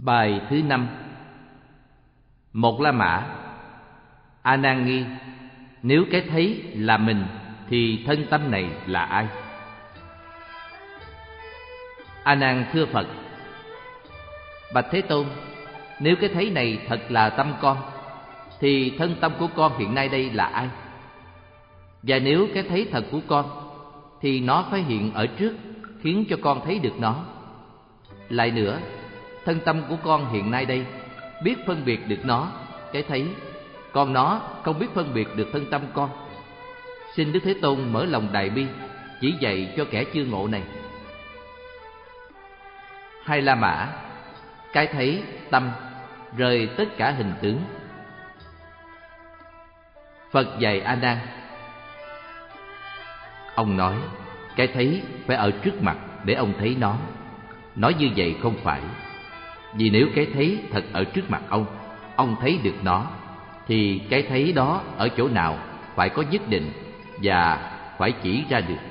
Bài thứ 5. Một La Mã. A Nan nghi: nếu cái thấy là mình thì thân tâm này là ai? A Nan thưa Phật: bạch Thế Tôn, nếu cái thấy này thật là tâm con thì thân tâm của con hiện nay đây là ai? Và nếu cái thấy thật của con thì nó phải hiện ở trước, khiến cho con thấy được nó. Lại nữa, thân tâm của con hiện nay đây biết phân biệt được nó, cái thấy, còn nó không biết phân biệt được thân tâm con. Xin Đức Thế Tôn mở lòng đại bi, chỉ dạy cho kẻ chưa ngộ này. Hai La Mã. Cái thấy, tâm, rời tất cả hình tướng. Phật dạy A Nan. Ông nói cái thấy phải ở trước mặt để ông thấy nó. Nói như vậy không phải. Vì nếu cái thấy thật ở trước mặt ông thấy được nó, thì cái thấy đó ở chỗ nào phải có nhất định và phải chỉ ra được.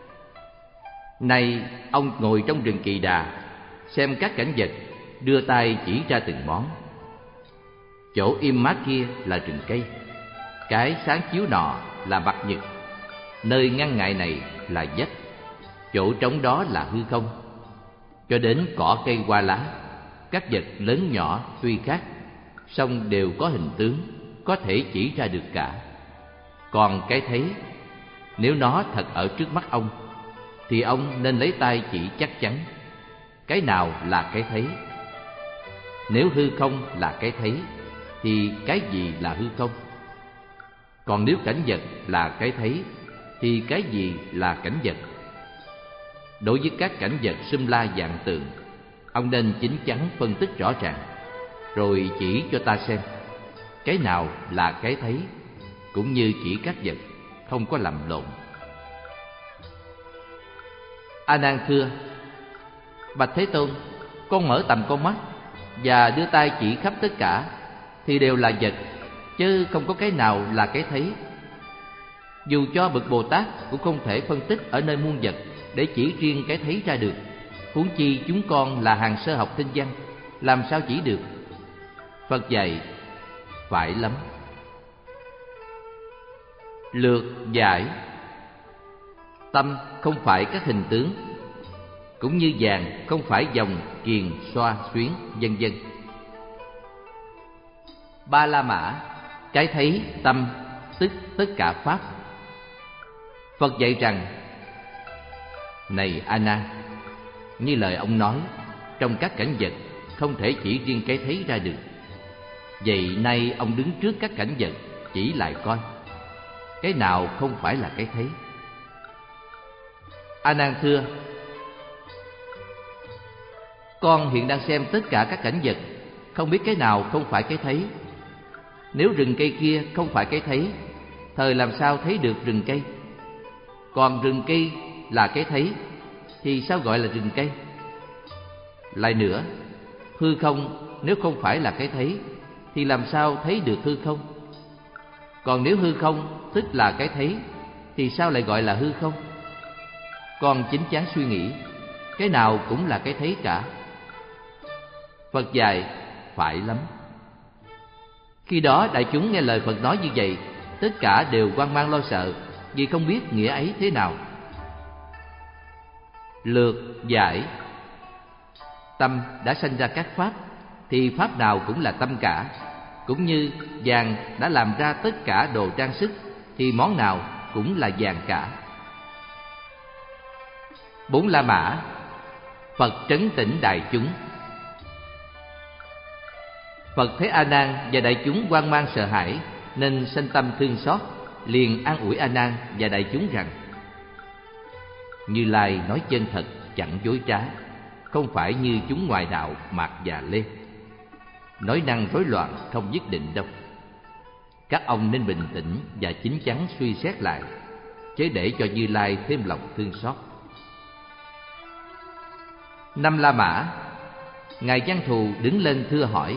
Nay ông ngồi trong rừng Kỳ Đà, xem các cảnh vật, đưa tay chỉ ra từng món. Chỗ im mát kia là rừng cây, cái sáng chiếu nọ là mặt nhật, nơi ngăn ngại này là vách, chỗ trống đó là hư không, cho đến cỏ cây hoa lá, các vật lớn nhỏ tuy khác, song đều có hình tướng, có thể chỉ ra được cả. Còn cái thấy, nếu nó thật ở trước mắt ông, thì ông nên lấy tay chỉ chắc chắn. Cái nào là cái thấy? Nếu hư không là cái thấy, thì cái gì là hư không? Còn nếu cảnh vật là cái thấy, thì cái gì là cảnh vật? Đối với các cảnh vật sum la vạn tượng, ông nên chín chắn phân tích rõ ràng, rồi chỉ cho ta xem cái nào là cái thấy, cũng như chỉ các vật, không có lầm lộn. A Nan thưa: bạch Thế Tôn, con mở tầm con mắt và đưa tay chỉ khắp tất cả thì đều là vật, chứ không có cái nào là cái thấy. Dù cho bậc Bồ Tát cũng không thể phân tích ở nơi muôn vật để chỉ riêng cái thấy ra được, huống chi chúng con là hàng sơ học tinh văn, làm sao chỉ được? Phật dạy: phải lắm. Lược giải. Tâm không phải các hình tướng, cũng như vàng không phải dòng, kiền, xoa, xuyến, vân vân. Ba La Mã. Cái thấy, tâm, tức tất cả pháp. Phật dạy rằng: này A Nan, như lời ông nói, trong các cảnh vật không thể chỉ riêng cái thấy ra được. Vậy nay ông đứng trước các cảnh vật, chỉ lại coi cái nào không phải là cái thấy. A Nan thưa: con hiện đang xem tất cả các cảnh vật, không biết cái nào không phải cái thấy. Nếu rừng cây kia không phải cái thấy, thời làm sao thấy được rừng cây? Còn rừng cây là cái thấy, thì sao gọi là rừng cây? Lại nữa, hư không nếu không phải là cái thấy, thì làm sao thấy được hư không? Còn nếu hư không tức là cái thấy, thì sao lại gọi là hư không? Con chính chắn suy nghĩ, cái nào cũng là cái thấy cả. Phật dạy: phải lắm. Khi đó đại chúng nghe lời Phật nói như vậy, tất cả đều hoang mang lo sợ, vì không biết nghĩa ấy thế nào. Lược giải. Tâm đã sanh ra các pháp, thì pháp nào cũng là tâm cả. Cũng như vàng đã làm ra tất cả đồ trang sức, thì món nào cũng là vàng cả. Bốn La Mã. Phật trấn tĩnh đại chúng. Phật thấy A Nan và đại chúng hoang mang sợ hãi, nên sanh tâm thương xót, liền an ủi A Nan và đại chúng rằng: Như Lai nói chân thật, chẳng dối trá, không phải như chúng ngoài đạo Mạt và Lê, nói năng rối loạn không nhất định đâu. Các ông nên bình tĩnh và chín chắn suy xét lại, chớ để cho Như Lai thêm lòng thương xót. Năm La Mã. Ngài Văn Thù đứng lên thưa hỏi.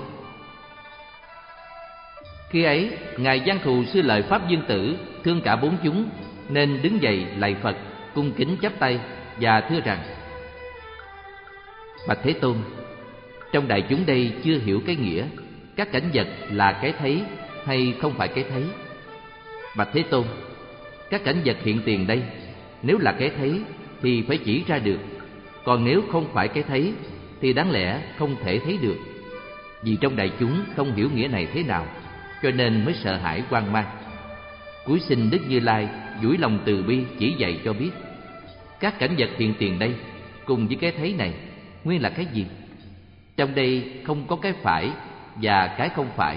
Khi ấy, Ngài Văn Thù xưa lợi Pháp Dương Tử thương cả bốn chúng, nên đứng dậy lạy Phật, cung kính chắp tay và thưa rằng: bạch Thế Tôn, Trong đại chúng đây chưa hiểu cái nghĩa các cảnh vật là cái thấy hay không phải cái thấy. Bạch Thế Tôn, các cảnh vật hiện tiền đây, nếu là cái thấy thì phải chỉ ra được, còn nếu không phải cái thấy thì đáng lẽ không thể thấy được. Vì trong đại chúng không hiểu nghĩa này thế nào, cho nên mới sợ hãi hoang mang. Cúi xin Đức Như Lai duỗi lòng từ bi chỉ dạy cho biết các cảnh vật hiện tiền đây cùng với cái thấy này nguyên là cái gì. Trong đây không có cái phải và cái không phải.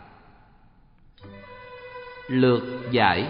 Lược giải.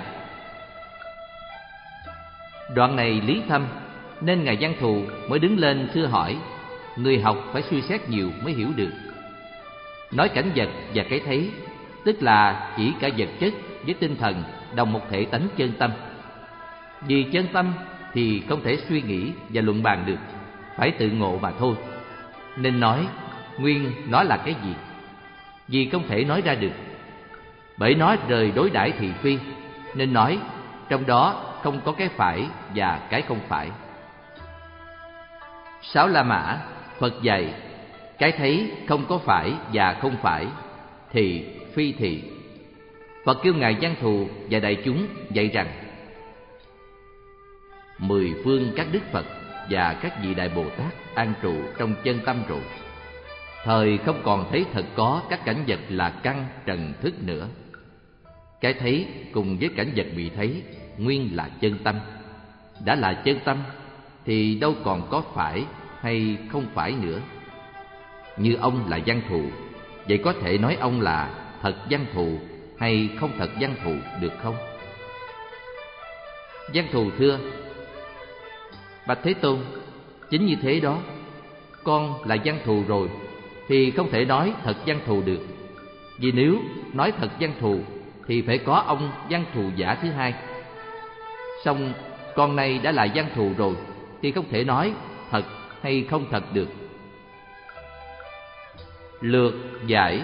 Đoạn này lý thâm, nên Ngài Văn Thù mới đứng lên thưa hỏi. Người học phải suy xét nhiều mới hiểu được. Nói cảnh vật và cái thấy, tức là chỉ cả vật chất với tinh thần đồng một thể tánh chân tâm. Vì chân tâm thì không thể suy nghĩ và luận bàn được, phải tự ngộ mà thôi. Nên nói nguyên nó là cái gì, vì không thể nói ra được. Bởi nó rời đối đãi thị phi, nên nói trong đó không có cái phải và cái không phải. Sáu La Mã, Phật dạy cái thấy không có phải và không phải, thì phi thị. Phật kêu Ngài Văn Thù và đại chúng dạy rằng: mười phương các đức Phật và các vị đại Bồ Tát an trụ trong chân tâm rồi, thời không còn thấy thật có các cảnh vật là căn trần thức nữa. Cái thấy cùng với cảnh vật bị thấy nguyên là chân tâm. Đã là chân tâm thì đâu còn có phải hay không phải nữa. Như ông là Văn Thù, vậy có thể nói ông là thật Văn Thù hay không thật Văn Thù được không? Văn Thù thưa: Bạch Thế Tôn, chính như thế đó. Con là Văn Thù rồi thì không thể nói thật Văn Thù được. Vì nếu nói thật Văn Thù thì phải có ông Văn Thù giả thứ hai. Song con này đã là Văn Thù rồi thì không thể nói thật hay không thật được. Lược giải.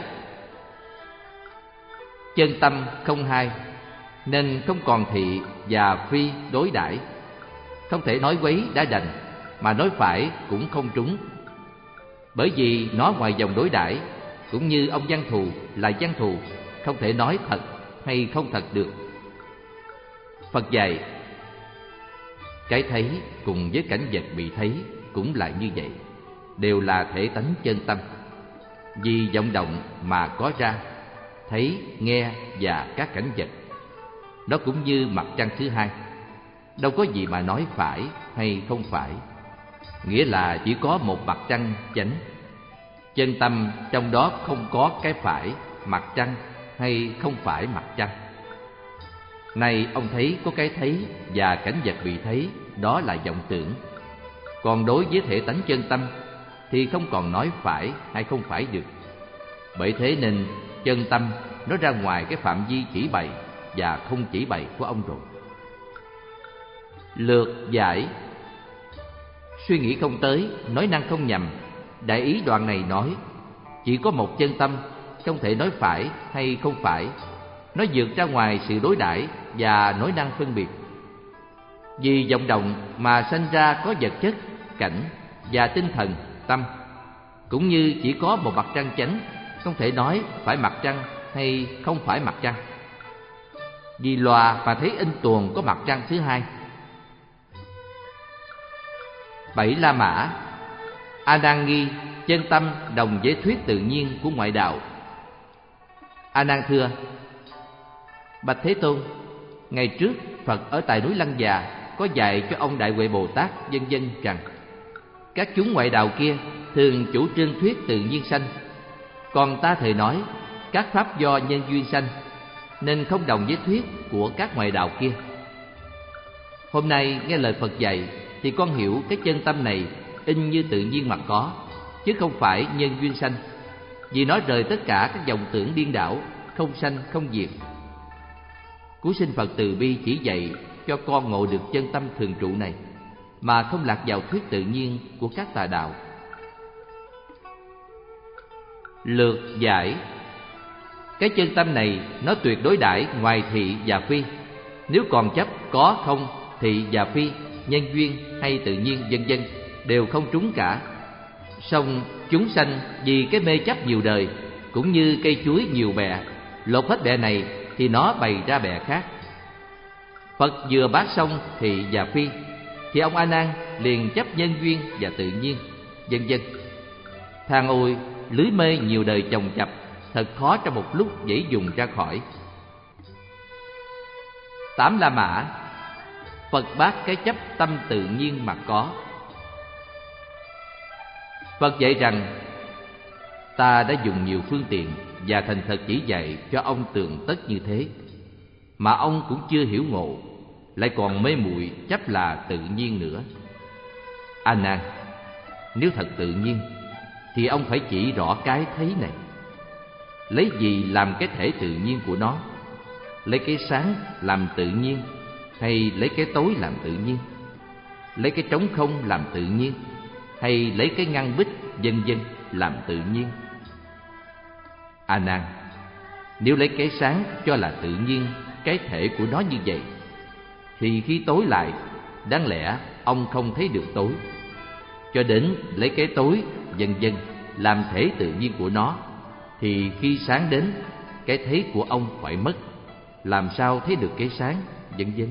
Chân tâm không hai, nên không còn thị và phi đối đãi. Không thể nói quấy đã đành, mà nói phải cũng không trúng. Bởi vì nó ngoài vòng đối đãi, cũng như ông Văn Thù là Văn Thù, không thể nói thật hay không thật được. Phật dạy cái thấy cùng với cảnh vật bị thấy cũng là như vậy, đều là thể tánh chân tâm. Vì vọng động mà có ra thấy, nghe và các cảnh vật. Nó cũng như mặt trăng thứ hai, đâu có gì mà nói phải hay không phải. Nghĩa là chỉ có một mặt trăng chánh. Chân tâm trong đó không có cái phải mặt trăng hay không phải mặt trăng. Này ông thấy có cái thấy và cảnh vật bị thấy, đó là vọng tưởng. Còn đối với thể tánh chân tâm thì không còn nói phải hay không phải được. Bởi thế nên chân tâm nó ra ngoài cái phạm vi chỉ bày và không chỉ bày của ông rồi. Lược giải. Suy nghĩ không tới, nói năng không nhầm. Đại ý đoạn này nói chỉ có một chân tâm, không thể nói phải hay không phải. Nó vượt ra ngoài sự đối đãi và nói năng phân biệt. Vì vọng động mà sanh ra có vật chất, cảnh và tinh thần, tâm. Cũng như chỉ có một mặt trăng chánh, không thể nói phải mặt trăng hay không phải mặt trăng. Vì lòa mà thấy in tuồng có mặt trăng thứ hai. Bảy La Mã. A Nan nghi chân tâm đồng với thuyết tự nhiên của ngoại đạo. A Nan thưa: Bạch Thế Tôn, ngày trước Phật ở tại núi Lăng Già có dạy cho ông Đại Huệ Bồ Tát vân vân rằng các chúng ngoại đạo kia thường chủ trương thuyết tự nhiên sanh, còn ta thời nói các pháp do nhân duyên sanh, nên không đồng với thuyết của các ngoại đạo kia. Hôm nay nghe lời Phật dạy thì con hiểu cái chân tâm này in như tự nhiên mà có, chứ không phải nhân duyên sanh. Vì nó rời tất cả các vọng tưởng điên đảo, không sanh không diệt. Cúi xin Phật từ bi chỉ dạy cho con ngộ được chân tâm thường trụ này, mà không lạc vào thuyết tự nhiên của các tà đạo. Lược giải. Cái chân tâm này nó tuyệt đối đãi ngoài thị và phi. Nếu còn chấp có không, thị và phi, nhân duyên hay tự nhiên vân vân đều không trúng cả. Song chúng sanh vì cái mê chấp nhiều đời, cũng như cây chuối nhiều bẹ, lột hết bẹ này thì nó bày ra bẹ khác. Phật vừa bác xong Thị và Phi, thì ông A Nan liền chấp nhân duyên và tự nhiên, vân vân. Than ôi, lưới mê nhiều đời chồng chập, thật khó trong một lúc dễ dùng ra khỏi. 8 La Mã. Phật bác cái chấp tâm tự nhiên mà có. Phật dạy rằng ta đã dùng nhiều phương tiện và thành thật chỉ dạy cho ông tường tất như thế, mà ông cũng chưa hiểu ngộ, lại còn mê muội chấp là tự nhiên nữa. A Nan, nếu thật tự nhiên thì ông phải chỉ rõ cái thấy này. Lấy gì làm cái thể tự nhiên của nó? Lấy cái sáng làm tự nhiên, hay lấy cái tối làm tự nhiên? Lấy cái trống không làm tự nhiên, hay lấy cái ngăn bích vân vân làm tự nhiên? A Nan, nếu lấy cái sáng cho là tự nhiên, cái thể của nó như vậy, thì khi tối lại, đáng lẽ ông không thấy được tối. Cho đến lấy cái tối vân vân làm thể tự nhiên của nó, thì khi sáng đến, cái thấy của ông phải mất, làm sao thấy được cái sáng, vân vân.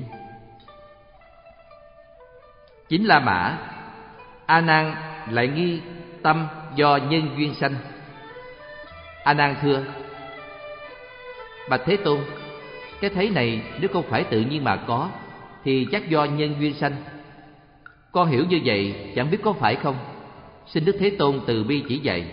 9 La Mã. A Nan lại nghi tâm do nhân duyên sanh. A Nan thưa: Bạch Thế Tôn, cái thấy này nếu không phải tự nhiên mà có, thì chắc do nhân duyên sanh. Con hiểu như vậy chẳng biết có phải không? Xin Đức Thế Tôn từ bi chỉ dạy.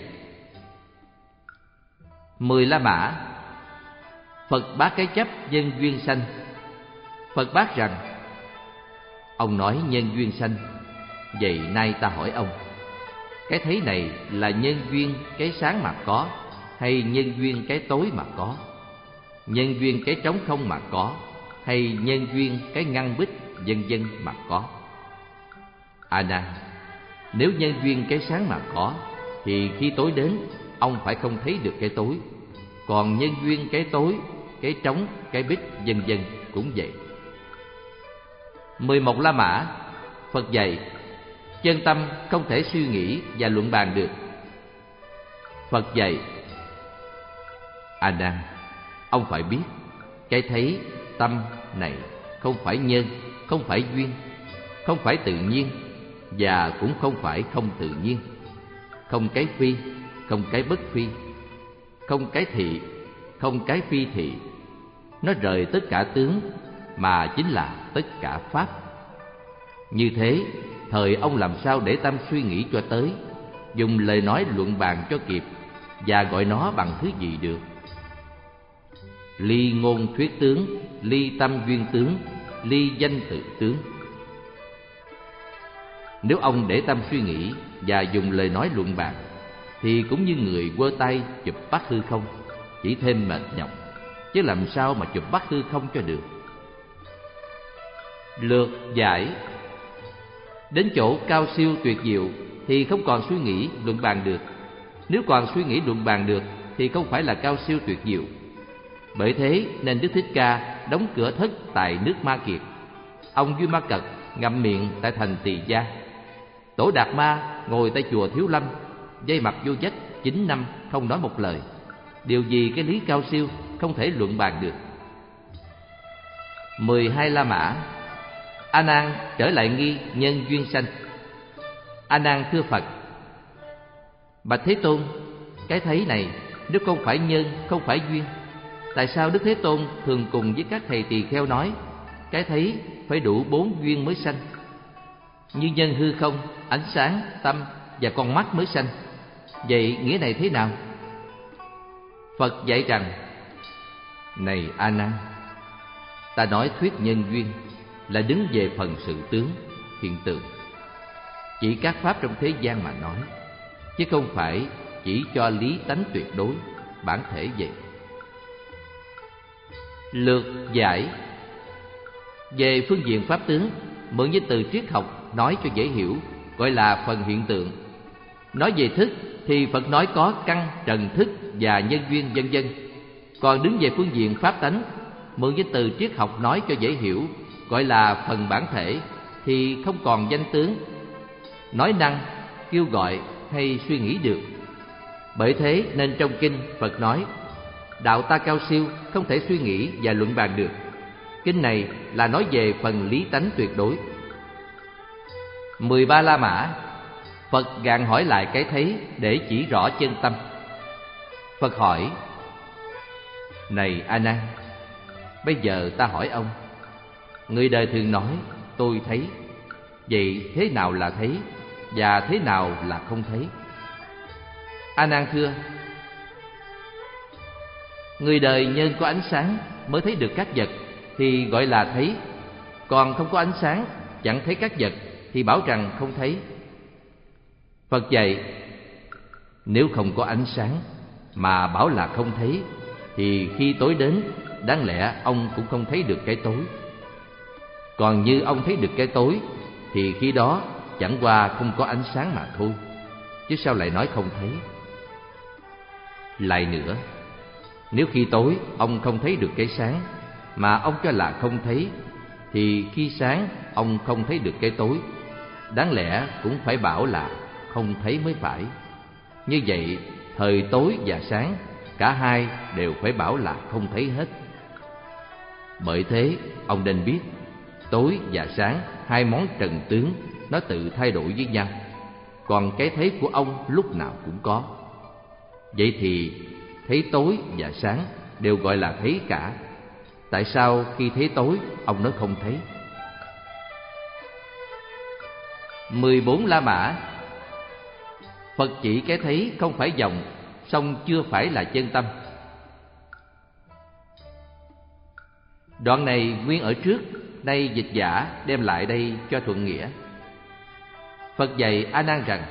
10 La Mã. Phật bác cái chấp nhân duyên sanh. Phật bác rằng: Ông nói nhân duyên sanh, vậy nay ta hỏi ông, cái thấy này là nhân duyên cái sáng mà có, hay nhân duyên cái tối mà có? Nhân duyên cái trống không mà có, hay nhân duyên cái ngăn bích vân vân mà có? A Nan, nếu nhân duyên cái sáng mà có, thì khi tối đến, ông phải không thấy được cái tối. Còn nhân duyên cái tối, cái trống, cái bích vân vân cũng vậy. 11 La Mã. Phật dạy chân tâm không thể suy nghĩ và luận bàn được. Phật dạy: A Nan, ông phải biết, cái thấy tâm này không phải nhân, không phải duyên, không phải tự nhiên, và cũng không phải không tự nhiên. Không cái phi, không cái bất phi, không cái thị, không cái phi thị. Nó rời tất cả tướng, mà chính là tất cả pháp. Như thế, thời ông làm sao để tâm suy nghĩ cho tới, dùng lời nói luận bàn cho kịp, và gọi nó bằng thứ gì được? Ly ngôn thuyết tướng, ly tâm duyên tướng, ly danh tự tướng. Nếu ông để tâm suy nghĩ và dùng lời nói luận bàn, thì cũng như người quơ tay chụp bắt hư không, chỉ thêm mệt nhọc, chứ làm sao mà chụp bắt hư không cho được. Lược giải. Đến chỗ cao siêu tuyệt diệu thì không còn suy nghĩ luận bàn được. Nếu còn suy nghĩ luận bàn được thì không phải là cao siêu tuyệt diệu. Bởi thế nên Đức Thích Ca đóng cửa thất tại nước Ma Kiệt, ông Duy Ma Cật ngậm miệng tại thành Tỳ Gia, Tổ Đạt Ma ngồi tại chùa Thiếu Lâm, dây mặt vô vách 9 năm không nói một lời. Điều gì cái lý cao siêu không thể luận bàn được. 12 La Mã. A Nan trở lại nghi nhân duyên sanh. A Nan thưa Phật: Bạch Thế Tôn, cái thấy này nếu không phải nhân, không phải duyên, tại sao Đức Thế Tôn thường cùng với các thầy tỳ kheo nói cái thấy phải đủ 4 duyên mới sanh? Như nhân hư không, ánh sáng, tâm và con mắt mới sanh. Vậy nghĩa này thế nào? Phật dạy rằng: Này A Nan, ta nói thuyết nhân duyên là đứng về phần sự tướng, hiện tượng, chỉ các pháp trong thế gian mà nói, chứ không phải chỉ cho lý tánh tuyệt đối, bản thể vậy. Lược giải. Về phương diện pháp tướng, mượn với từ triết học nói cho dễ hiểu, gọi là phần hiện tượng. Nói về thức thì Phật nói có căn, trần thức và nhân duyên vân vân. Còn đứng về phương diện pháp tánh, mượn với từ triết học nói cho dễ hiểu, gọi là phần bản thể, thì không còn danh tướng. Nói năng, kêu gọi, hay suy nghĩ được. Bởi thế nên trong kinh Phật nói, đạo ta cao siêu, không thể suy nghĩ và luận bàn được. Kinh này là nói về phần lý tánh tuyệt đối. 13 La Mã, Phật gạn hỏi lại cái thấy để chỉ rõ chân tâm. Phật hỏi: Này A Nan, bây giờ ta hỏi ông, người đời thường nói tôi thấy, vậy thế nào là thấy và thế nào là không thấy? A Nan thưa: Người đời nhân có ánh sáng mới thấy được các vật thì gọi là thấy, còn không có ánh sáng chẳng thấy các vật thì bảo rằng không thấy. Phật dạy: Nếu không có ánh sáng mà bảo là không thấy thì khi tối đến đáng lẽ ông cũng không thấy được cái tối. Còn như ông thấy được cái tối thì khi đó chẳng qua không có ánh sáng mà thôi, chứ sao lại nói không thấy? Lại nữa, nếu khi tối ông không thấy được cái sáng mà ông cho là không thấy, thì khi sáng ông không thấy được cái tối, đáng lẽ cũng phải bảo là không thấy mới phải. Như vậy, thời tối và sáng cả hai đều phải bảo là không thấy hết. Bởi thế, ông nên biết, tối và sáng, hai món trần tướng, nó tự thay đổi với nhau, còn cái thấy của ông lúc nào cũng có. Vậy thì thấy tối và sáng đều gọi là thấy cả. Tại sao khi thấy tối ông nói không thấy? 14 La Mã, Phật chỉ cái thấy không phải vọng, song chưa phải là chân tâm. Đoạn này nguyên ở trước, nay dịch giả đem lại đây cho thuận nghĩa. Phật dạy A Nan rằng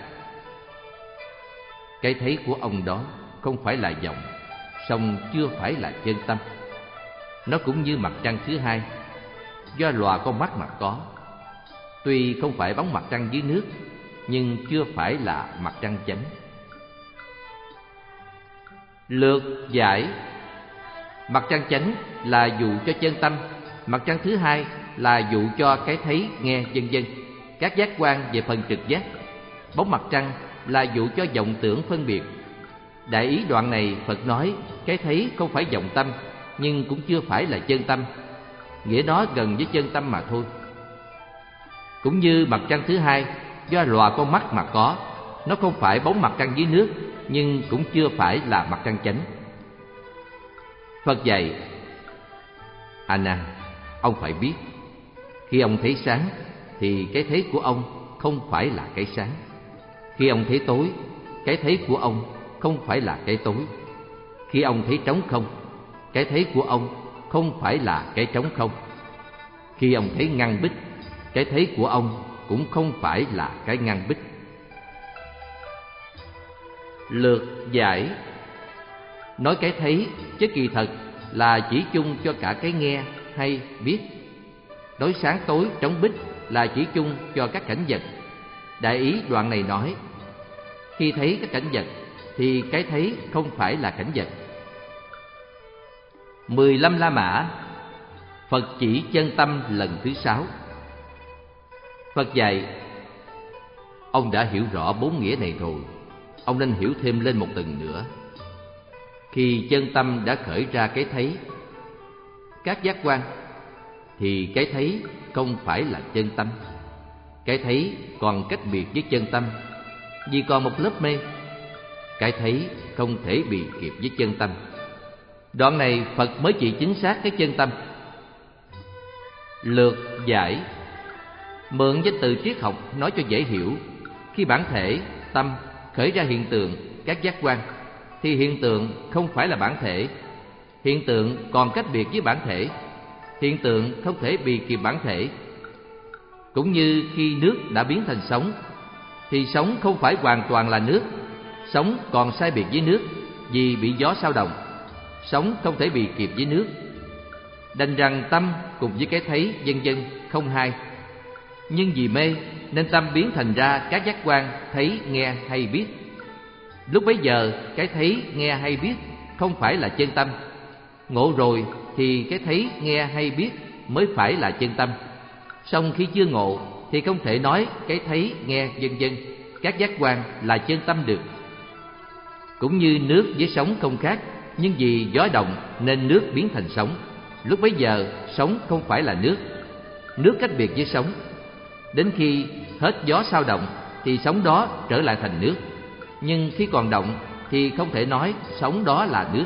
cái thấy của ông đó không phải là vọng, song chưa phải là chân tâm. Nó cũng như mặt trăng thứ hai, do lòa con mắt mà có. Tuy không phải bóng mặt trăng dưới nước, nhưng chưa phải là mặt trăng chánh. Lược giải: mặt trăng chánh là dụ cho chân tâm, mặt trăng thứ hai là dụ cho cái thấy, nghe, vân vân, các giác quan về phần trực giác. Bóng mặt trăng là dụ cho vọng tưởng phân biệt. Đại ý đoạn này Phật nói cái thấy không phải vọng tâm, nhưng cũng chưa phải là chân tâm, nghĩa nó gần với chân tâm mà thôi. Cũng như mặt trăng thứ hai, do lòa con mắt mà có, nó không phải bóng mặt trăng dưới nước, nhưng cũng chưa phải là mặt trăng chánh. Phật dạy: A Nan, ông phải biết, khi ông thấy sáng thì cái thấy của ông không phải là cái sáng. Khi ông thấy tối, cái thấy của ông không phải là cái tối. Khi ông thấy trống không, cái thấy của ông không phải là cái trống không. Khi ông thấy ngăn bích, cái thấy của ông cũng không phải là cái ngăn bích. Lược giải: nói cái thấy chứ kỳ thật là chỉ chung cho cả cái nghe hay biết. Nói sáng tối trống bích là chỉ chung cho các cảnh vật. Đại ý đoạn này nói, khi thấy các cảnh vật thì cái thấy không phải là cảnh vật. 15 La Mã, Phật chỉ chân tâm lần thứ 6. Phật dạy: ông đã hiểu rõ 4 nghĩa này rồi, ông nên hiểu thêm lên một tầng nữa. Khi chân tâm đã khởi ra cái thấy, các giác quan, thì cái thấy không phải là chân tâm. Cái thấy còn cách biệt với chân tâm, vì còn một lớp mê. Cái thấy không thể bị kịp với chân tâm. Đoạn này Phật mới chỉ chính xác cái chân tâm. Lược giải: mượn danh từ triết học nói cho dễ hiểu. Khi bản thể, tâm khởi ra hiện tượng, các giác quan, thì hiện tượng không phải là bản thể. Hiện tượng còn cách biệt với bản thể. Hiện tượng không thể bị kịp bản thể. Cũng như khi nước đã biến thành sóng, thì sóng không phải hoàn toàn là nước. Sóng còn sai biệt với nước vì bị gió xao động. Sóng không thể bị kịp với nước. Đành rằng tâm cùng với cái thấy vân vân không hai. Nhưng vì mê nên tâm biến thành ra các giác quan thấy, nghe hay biết. Lúc bấy giờ cái thấy, nghe hay biết không phải là chân tâm. Ngộ rồi thì cái thấy, nghe hay biết mới phải là chân tâm. Song khi chưa ngộ thì không thể nói cái thấy, nghe vân vân, các giác quan là chân tâm được. Cũng như nước với sóng không khác, nhưng vì gió động nên nước biến thành sóng. Lúc bấy giờ sóng không phải là nước cách biệt với sóng. Đến khi hết gió sao động thì sóng đó trở lại thành nước. Nhưng khi còn động thì không thể nói sóng đó là nước.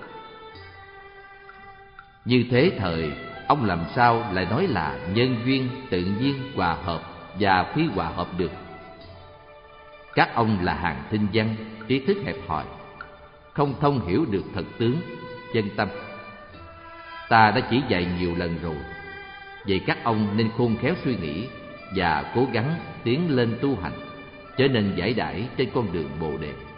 Như thế thời, ông làm sao lại nói là nhân duyên, tự nhiên, hòa hợp và phi hòa hợp được? Các ông là hàng thinh văn, trí thức hẹp hòi, không thông hiểu được thật tướng, chân tâm. Ta đã chỉ dạy nhiều lần rồi. Vậy các ông nên khôn khéo suy nghĩ và cố gắng tiến lên tu hành, trở nên giải đãi trên con đường Bồ Đề.